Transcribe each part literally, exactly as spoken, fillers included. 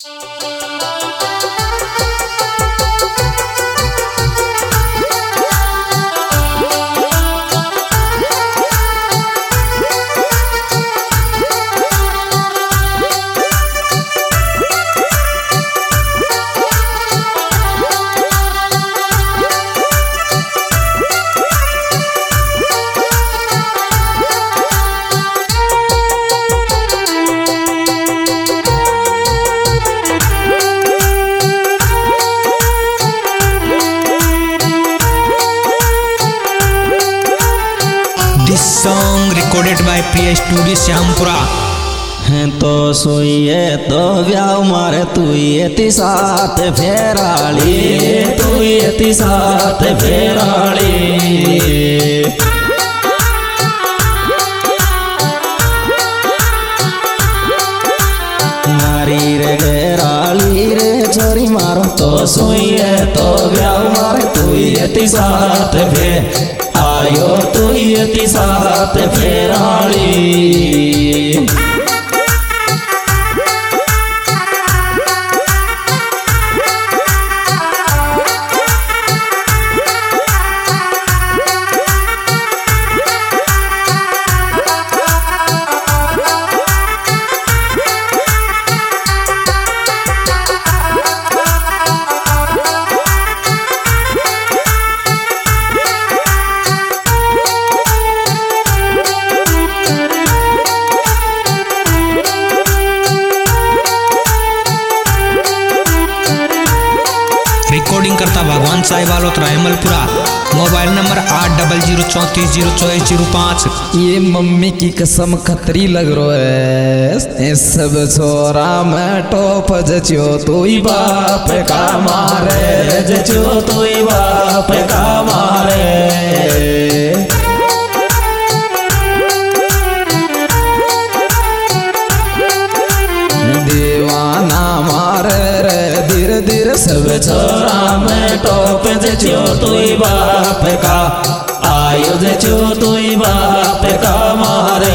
Song recorded by Priya studio Shyampura. हैं तो सोइए तो व्याव मारे तू ये ती साथ फेराली, तू ये ती साथ फेराली। मारी रे घेराली रे छोरी मारो तो सोइए तो व्याव मारे तू ये ती साथ फे आयो तू ये ती साथ फेराली। रिकॉर्डिंग करता भगवान साहिब वालों रायमलपुरा। मोबाइल नंबर आठ डबल जीरो चौंतीस जीरो चौबीस जीरो पाँच। ये मम्मी की कसम खतरी लग रो है, सब छोरा में टॉप जचो तू ही बाप का मारे, जचो तू ही बाप का मारे। दीवाना मारे रे धीरे धीरे सब छोरा में टॉप जचो तू ही बाप का आयो, जचो तू ही बाप का मारे।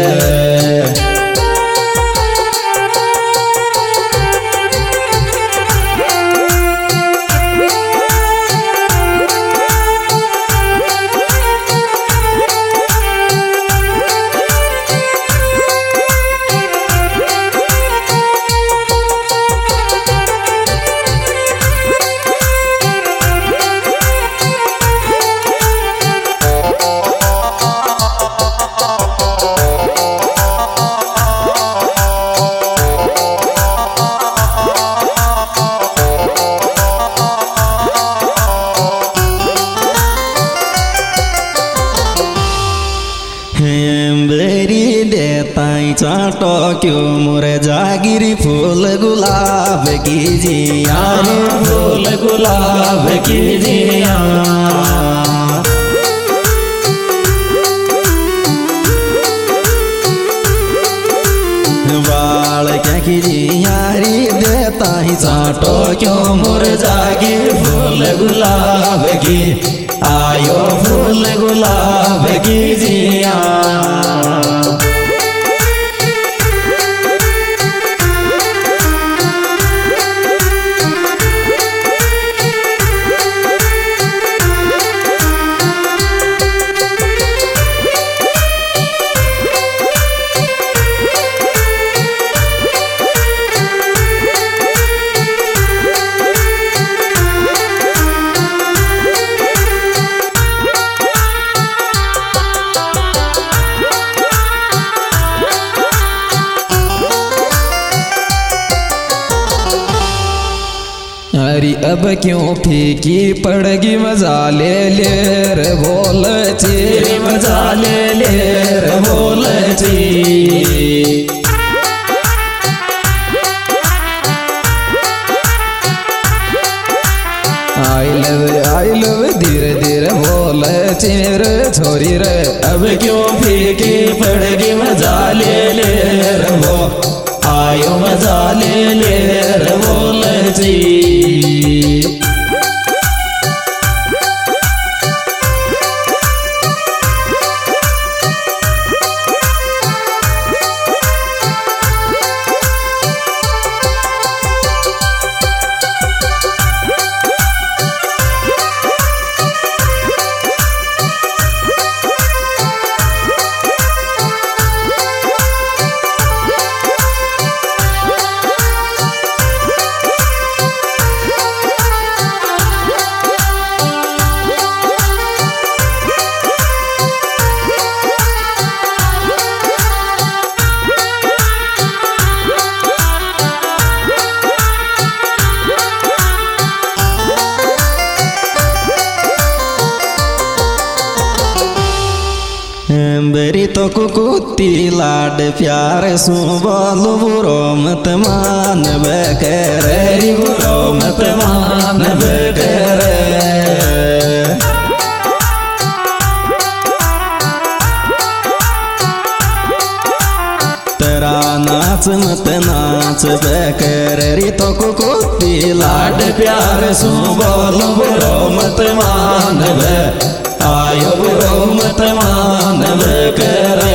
बेरी देताई चाटो क्यों मोरे जागिरी फूल गुलाब की जिया, फूल गुलाब की जिया। बाल क्या की जियारी देताई चाटो क्यों मोरे जागिरी फूल गुलाब की आयो, फूल गुलाब की जिया। अरे अब क्यों फीकी पड़गी मजा ले ले रे बोल ची, मजा ले ले रे बोल ची। आई लव आई लव धीरे धीरे बोल ची रे छोरी रे। अब क्यों फीकी पड़गी मजा ले ले रे वो आयो, मजा ले ले रे बोल ची। तो कुकुती लाड प्यार सु बोलू बुरो मत मान बेकरे री बुरो मत मान बेकरे तेरा नाच मत नाच बेकरे री तो कुकुती लाड प्यार सु बोलू बुरो मत मान बे आयो बुरो मत मान बेकरे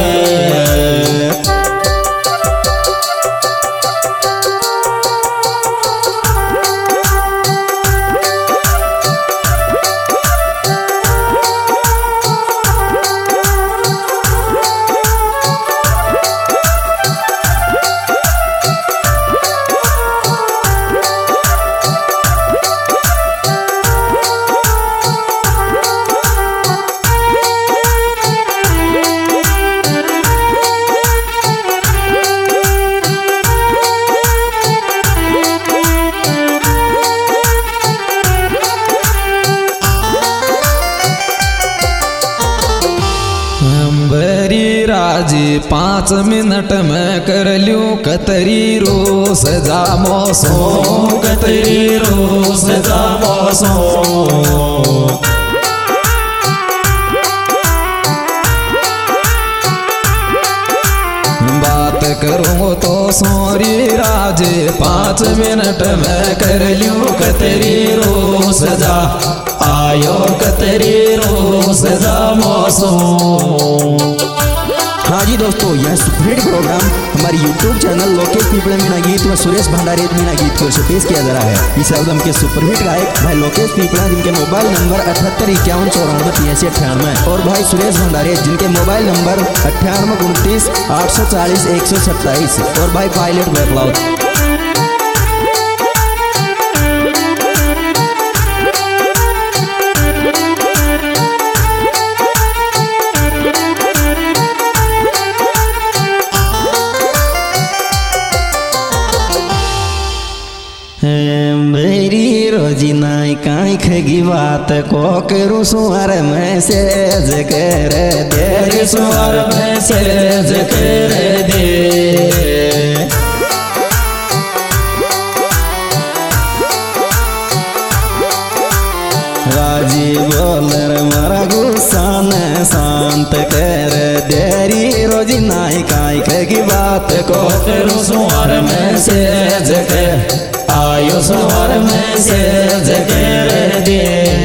राजी पाँच मिनट में कर लूं कतरी रोस जामो सो कतरी रोस जामो सो बात करूँ तो सोरी राजे पाँच मिनट में कर लूं कतरी रोस जा आयो कतरी रोस जामो सो। हाँ जी दोस्तों, यह सुपरहिट प्रोग्राम हमारे यूट्यूब चैनल लोकेश पीपळे मीणा गीत व सुरेश भंडारी मीणा गीत को पेश किया जा रहा है। इस एल्बम के सुपरहिट गायक भाई लोकेश पीपड़ा जिनके मोबाइल नंबर अठहत्तर इक्यावन चौरानवे तिरासी अट्ठानवे और भाई सुरेश भंडारी जिनके मोबाइल नंबर अट्ठानवे उनतीस आठ सौ चालीस एक सौ सत्ताईस और भाई पायलट बैकलाउड। मेरी रोजी नाई काई खगी बात को करूँ सुअर मैसेज कर दे सुअर मैसेज कर दे राजी बोलर मरा गुस्सा ने शांत कर देरी रोजी नाई काई खगी बात को करूँ सुअर मैसेज कर आयो सुअर मैसेज कर दे।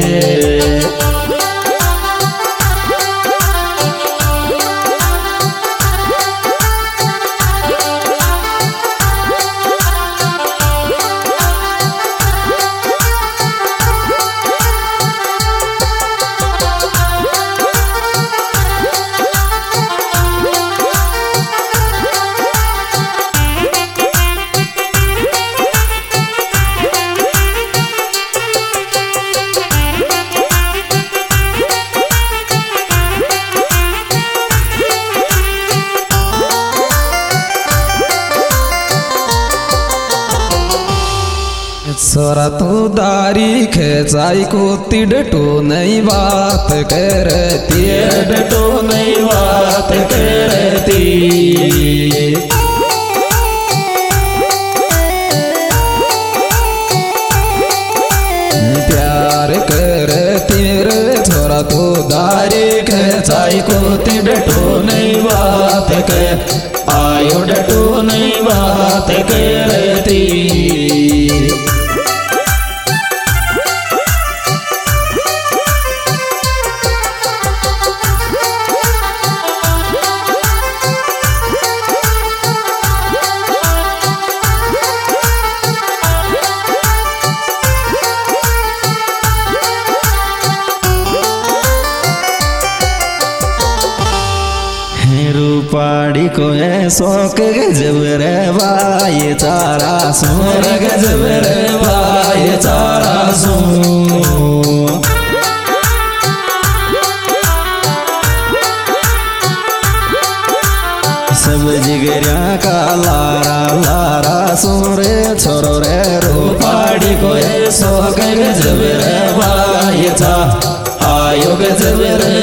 सोरा तू दारी खेचाई को तिडटो नई बात करती तिडटो नई बात करती प्यार करती रे छोरा तू दारी खेचाई को तिडटो नई बात कर आयो डटो नई बात करती रूपाड़ी को है शौक गजब रे भाई चारा सुर गजब रे भाई चारा सू सब जिगरिया का लारा लारा सुरे छोरो रे रूपाड़ी को है शौक गजब रे भाई चा आयो गजब रे